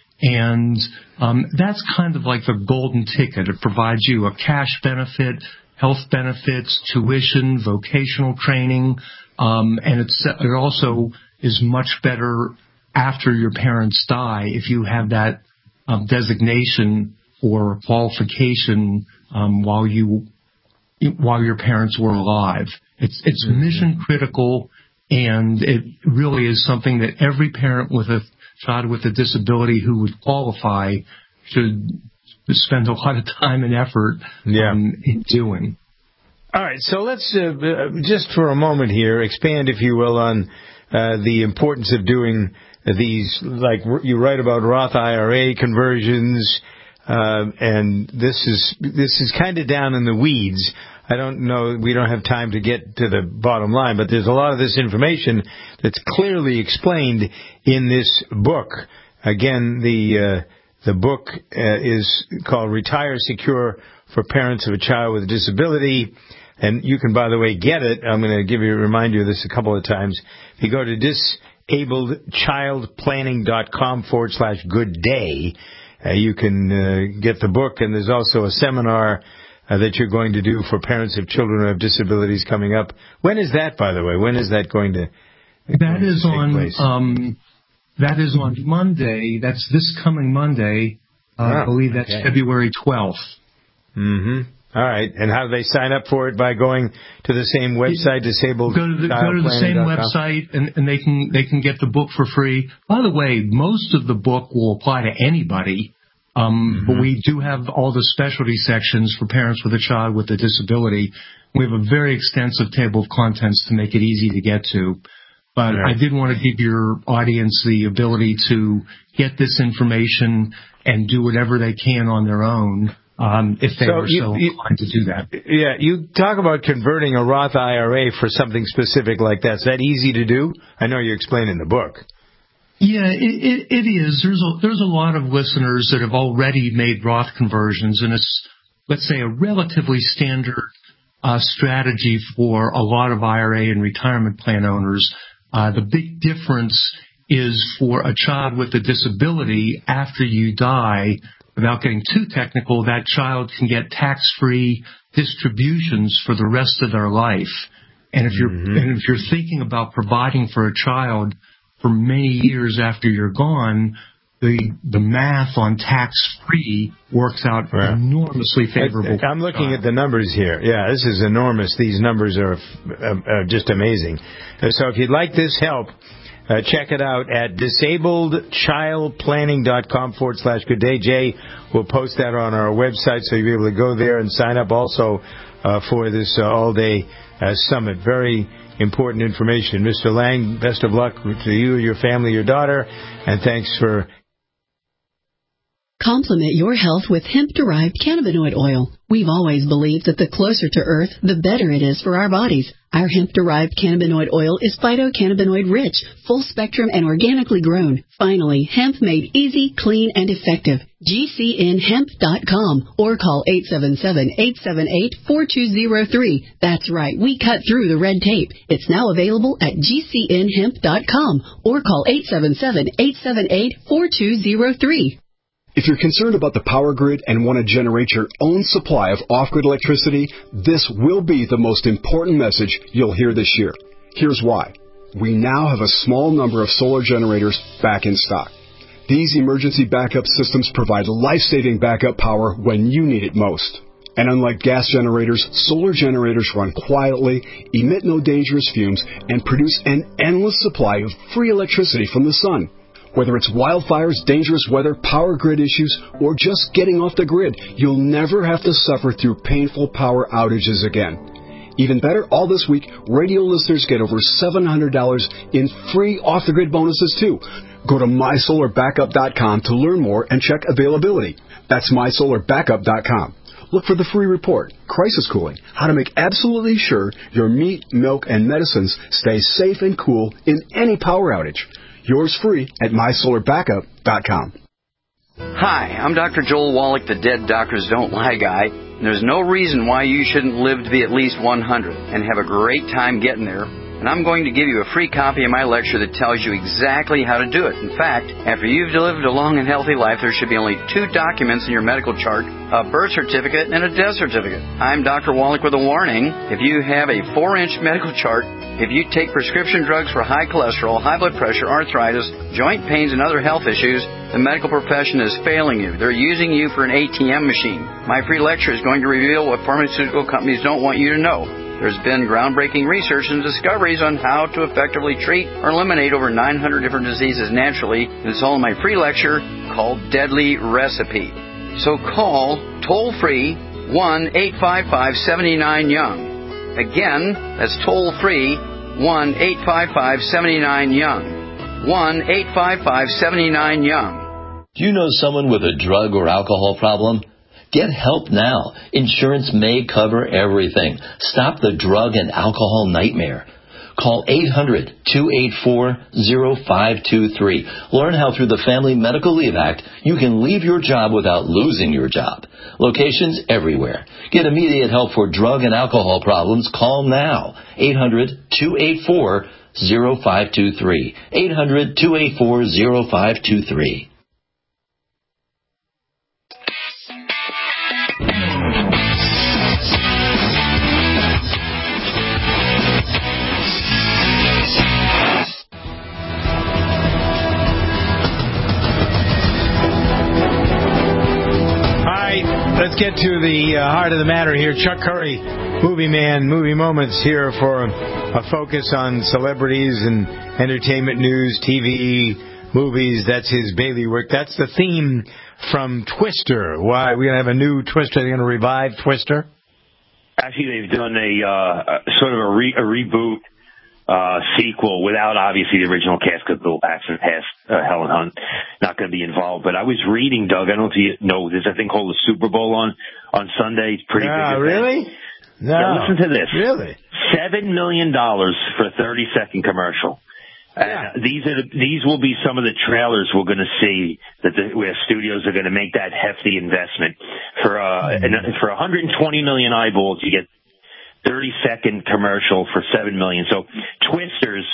And um, that's kind of like the golden ticket. It provides you a cash benefit, health benefits, tuition, vocational training, um, and it's, it also is much better after your parents die if you have that um, designation or qualification um, while you while your parents were alive. It's it's mm-hmm. mission critical, and it really is something that every parent with a child with a disability who would qualify should spend a lot of time and effort yeah. um, in doing. All right, so let's uh, just for a moment here expand, if you will, on uh, the importance of doing these, like you write about Roth I R A conversions, uh, and this is this is kind of down in the weeds. I don't know, we don't have time to get to the bottom line, but there's a lot of this information that's clearly explained in this book. Again, the uh, the book uh, is called Retire Secure for Parents of a Child with a Disability, and you can, by the way, get it. I'm going to give you remind you of this a couple of times. If you go to disabledchildplanning.com forward slash good day, uh, you can uh, get the book, and there's also a seminar Uh, that you're going to do for parents of children who have disabilities coming up. When is that, by the way? When is that going to That going is to take on place? um, that is on Monday. That's this coming Monday. Uh, oh, I believe that's okay. February twelfth. Mm-hmm. All right. And how do they sign up for it? By going to the same website, disabled Go to the, go to the same website, and, and they can they can get the book for free. By the way, most of the book will apply to anybody. Um, mm-hmm. But we do have all the specialty sections for parents with a child with a disability. We have a very extensive table of contents to make it easy to get to. But right. I did want to give your audience the ability to get this information and do whatever they can on their own um, if they so are you, so you, inclined to do that. Yeah, you talk about converting a Roth I R A for something specific like that. Is that easy to do? I know you explain in the book. Yeah, it, it, it is. There's a, there's a lot of listeners that have already made Roth conversions, and it's, let's say, a relatively standard uh, strategy for a lot of I R A and retirement plan owners. Uh, the big difference is for a child with a disability, after you die, without getting too technical, that child can get tax-free distributions for the rest of their life. And if you're, mm-hmm. and if you're thinking about providing for a child for many years after you're gone, the the math on tax-free works out right. enormously favorable. I, I'm looking at the numbers here. Yeah, this is enormous. These numbers are, uh, are just amazing. So if you'd like this help, uh, check it out at disabledchildplanning.com forward slash good day. Jay will post that on our website, so you'll be able to go there and sign up also uh, for this uh, all-day uh, summit. Very important information. Mister Lang, best of luck to you, your family, your daughter, and thanks for... Complement your health with hemp-derived cannabinoid oil. We've always believed that the closer to Earth, the better it is for our bodies. Our hemp-derived cannabinoid oil is phytocannabinoid-rich, full-spectrum, and organically grown. Finally, hemp made easy, clean, and effective. G C N hemp dot com or call eight seven seven, eight seven eight, four two zero three. That's right, we cut through the red tape. It's now available at G C N hemp dot com or call eight seven seven, eight seven eight, four two zero three. If you're concerned about the power grid and want to generate your own supply of off-grid electricity, this will be the most important message you'll hear this year. Here's why. We now have a small number of solar generators back in stock. These emergency backup systems provide life-saving backup power when you need it most. And unlike gas generators, solar generators run quietly, emit no dangerous fumes, and produce an endless supply of free electricity from the sun. Whether it's wildfires, dangerous weather, power grid issues, or just getting off the grid, you'll never have to suffer through painful power outages again. Even better, all this week, radio listeners get over seven hundred dollars in free off-the-grid bonuses, too. Go to my solar backup dot com to learn more and check availability. That's my solar backup dot com. Look for the free report, Crisis Cooling, how to make absolutely sure your meat, milk, and medicines stay safe and cool in any power outage. Yours free at my solar backup dot com. Hi, I'm Doctor Joel Wallach, the Dead Doctors Don't Lie guy. And there's no reason why you shouldn't live to be at least one hundred and have a great time getting there. And I'm going to give you a free copy of my lecture that tells you exactly how to do it. In fact, after you've lived a long and healthy life, there should be only two documents in your medical chart, a birth certificate and a death certificate. I'm Doctor Wallach with a warning. If you have a four-inch medical chart, if you take prescription drugs for high cholesterol, high blood pressure, arthritis, joint pains, and other health issues, the medical profession is failing you. They're using you for an A T M machine. My free lecture is going to reveal what pharmaceutical companies don't want you to know. There's been groundbreaking research and discoveries on how to effectively treat or eliminate over nine hundred different diseases naturally. And it's all in my free lecture called Deadly Recipe. So call toll-free one eight five five, seven nine, young. Again, that's toll-free one eight five five, seven nine, young. one eight five five, seven nine, young. Do you know someone with a drug or alcohol problem? Get help now. Insurance may cover everything. Stop the drug and alcohol nightmare. Call eight hundred, two eight four, zero five two three. Learn how through the Family Medical Leave Act you can leave your job without losing your job. Locations everywhere. Get immediate help for drug and alcohol problems. Call now. eight hundred, two eight four, zero five two three. eight hundred, two eight four, zero five two three. Let's get to the uh, heart of the matter here. Chuck Curry, Movie Man, Movie Moments here for a, a focus on celebrities and entertainment news, T V, movies. That's his bailiwick. That's the theme from Twister. Why? We're going to have a new Twister. They're going to revive Twister? Actually, they've done a uh, sort of a, re- a reboot uh, sequel without, obviously, the original cast because the accident passed uh, Helen Hunt. Not going to be involved. But I was reading, Doug, I don't know if you know, there's a thing called the Super Bowl on, on Sunday. It's pretty uh, big. Really? No. Yeah, listen to this. Really? Seven million dollars for a thirty-second commercial. Yeah. Uh, these are the, these will be some of the trailers we're going to see that the, where studios are going to make that hefty investment for uh mm-hmm. and for one hundred twenty million eyeballs. You get thirty second commercial for seven million. So Twisters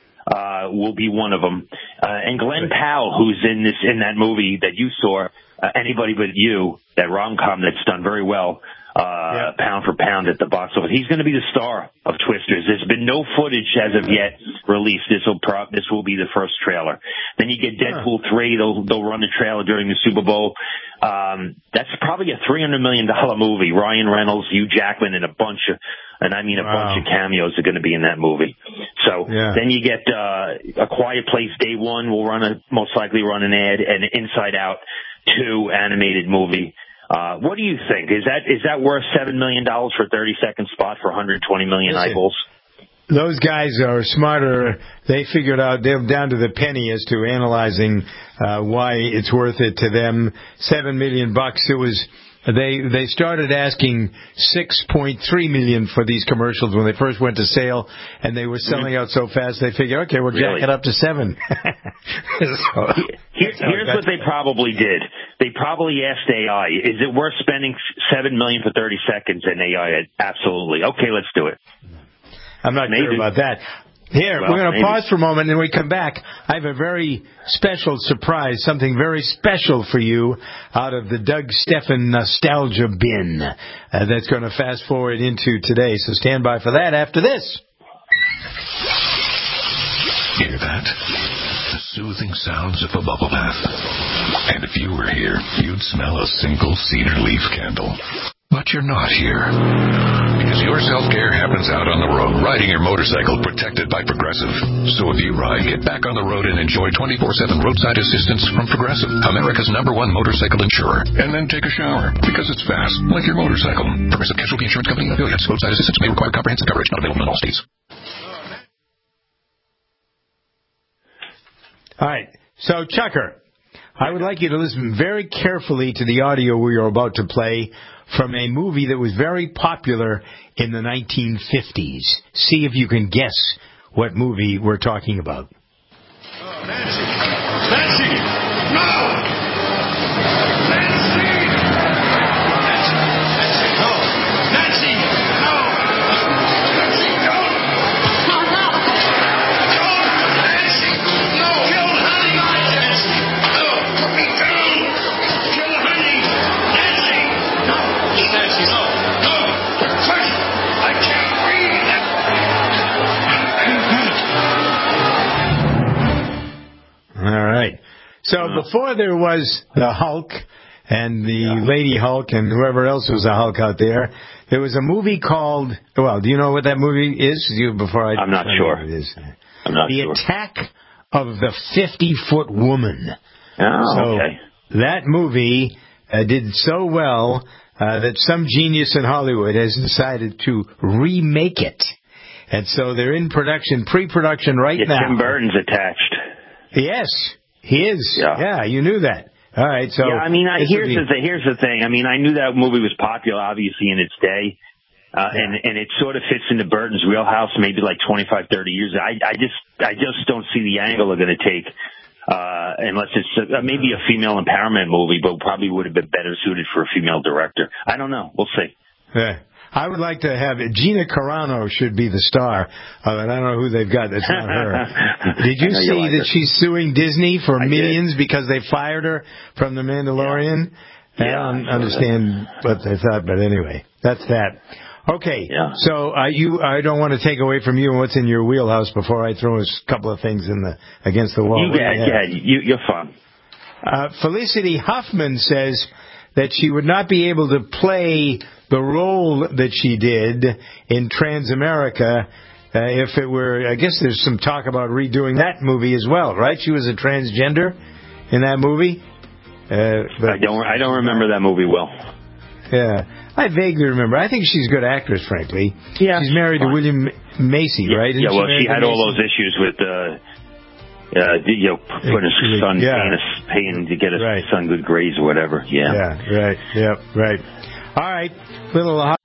uh will be one of them. Uh, and Glenn Powell, who's in this in that movie that you saw, uh, Anybody But You, that rom-com that's done very well. Uh, yeah. Pound for pound at the box office. He's going to be the star of Twisters. There's been no footage as of yet released. This will pro- this will be the first trailer. Then you get Deadpool huh. three. They'll they'll run the trailer during the Super Bowl. Um, that's probably a three hundred million dollar movie. Ryan Reynolds, Hugh Jackman, and a bunch of and I mean a wow. bunch of cameos are going to be in that movie. So yeah. then you get uh, A Quiet Place. Day One will run a most likely run an ad, and Inside Out two animated movie. Uh, what do you think? Is that is that worth seven million dollars for a thirty second spot for one hundred twenty million Listen, eyeballs? Those guys are smarter. They figured out, they're down to the penny as to analyzing uh, why it's worth it to them. Seven million bucks. It was they they started asking six point three million for these commercials when they first went to sale, and they were selling mm-hmm. out so fast. They figured, okay, we'll really? jack it up to seven. so, Here, here's what they probably did. They probably asked A I, is it worth spending seven million dollars for thirty seconds? And A I, absolutely. Okay, let's do it. I'm not Maybe. sure about that. Here, Well, we're going to maybe. pause for a moment, and when we come back, I have a very special surprise, something very special for you out of the Doug Stephan Nostalgia Bin uh, that's going to fast forward into today. So stand by for that after this. Hear that? The soothing sounds of a bubble bath. And if you were here, you'd smell a single cedar leaf candle. But you're not here. Because your self-care happens out on the road, riding your motorcycle protected by Progressive. So if you ride, get back on the road and enjoy twenty-four seven roadside assistance from Progressive, America's number one motorcycle insurer. And then take a shower, because it's fast, like your motorcycle. Progressive Casualty Insurance Company and affiliates. Roadside assistance may require comprehensive coverage, not available in all states. All right. So, Chucker, I would like you to listen very carefully to the audio we are about to play from a movie that was very popular in the nineteen fifties. See if you can guess what movie we're talking about. Oh, Nancy! Nancy! No! Nancy! Nancy! Nancy, no! Nancy! No! Nancy, don't! Oh, no! Don't! Nancy! No! Kill honey! Nancy! No! Put me down! Kill honey! Nancy! No! Nancy, no! No! Quick! I can't breathe! All right. So before there was the Hulk and the yeah. Lady Hulk and whoever else was a Hulk out there, there was a movie called, well, do you know what that movie is? You, before I, I'm not I sure. It is. I'm not the sure. Attack of the fifty-Foot Woman. Oh, so okay. That movie uh, did so well uh, that some genius in Hollywood has decided to remake it. And so they're in production, pre-production right yeah, now. Tim Burton's attached. Yes, he is. Yeah, yeah you knew that. All right, so yeah, I mean, I, here's the th- here's the thing. I mean, I knew that movie was popular, obviously, in its day, uh, yeah. and and it sort of fits into Burton's wheelhouse, maybe like twenty-five, thirty years. I I just I just don't see the angle they're going to take, uh, unless it's uh, maybe a female empowerment movie, but probably would have been better suited for a female director. I don't know. We'll see. Yeah. I would like to have Gina Carano should be the star of it. I don't know who they've got. That's not her. Did you see like that her. She's suing Disney for I millions did. because they fired her from The Mandalorian? Yeah. I don't yeah, understand that. what they thought, but anyway, that's that. Okay, yeah. so uh, you, I don't want to take away from you and what's in your wheelhouse before I throw a couple of things in the against the wall. You, yeah, yeah, you, you're fun. Uh, Felicity Huffman says that she would not be able to play the role that she did in Transamerica uh, if it were, I guess there's some talk about redoing that movie as well, right? She was a transgender in that movie. Uh, but, I don't I don't remember that movie well. Yeah, I vaguely remember. I think she's a good actress, frankly. Yeah, she's married fine. to William Macy, yeah, right? Isn't yeah, well, she, she had Macy? all those issues with, uh, uh, you know, putting her son, yeah. paying, a, paying to get his right. son good grades or whatever. Yeah. Yeah, right, yep, right. All right, little... Uh,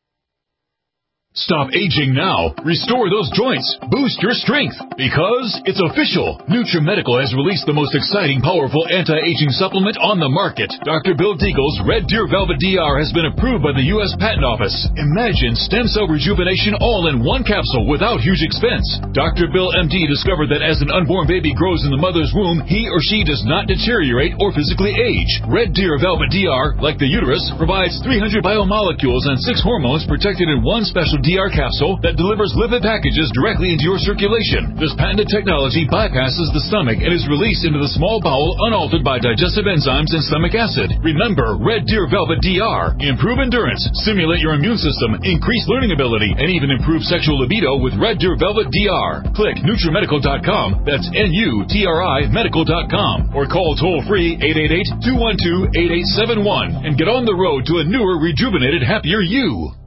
Stop aging now. Restore those joints. Boost your strength. Because it's official. NutriMedical has released the most exciting, powerful anti-aging supplement on the market. Doctor Bill Deagle's Red Deer Velvet D R has been approved by the U S Patent Office. Imagine stem cell rejuvenation all in one capsule without huge expense. Doctor Bill M D discovered that as an unborn baby grows in the mother's womb, he or she does not deteriorate or physically age. Red Deer Velvet D R, like the uterus, provides three hundred biomolecules and six hormones protected in one special D R capsule that delivers lipid packages directly into your circulation. This patented technology bypasses the stomach and is released into the small bowel unaltered by digestive enzymes and stomach acid. Remember, Red Deer Velvet D R. Improve endurance, stimulate your immune system, increase learning ability, and even improve sexual libido with Red Deer Velvet D R. Click NutriMedical dot com, that's N U T R I medical dot com, or call toll-free eight eight eight, two one two, eight eight seven one and get on the road to a newer, rejuvenated, happier you.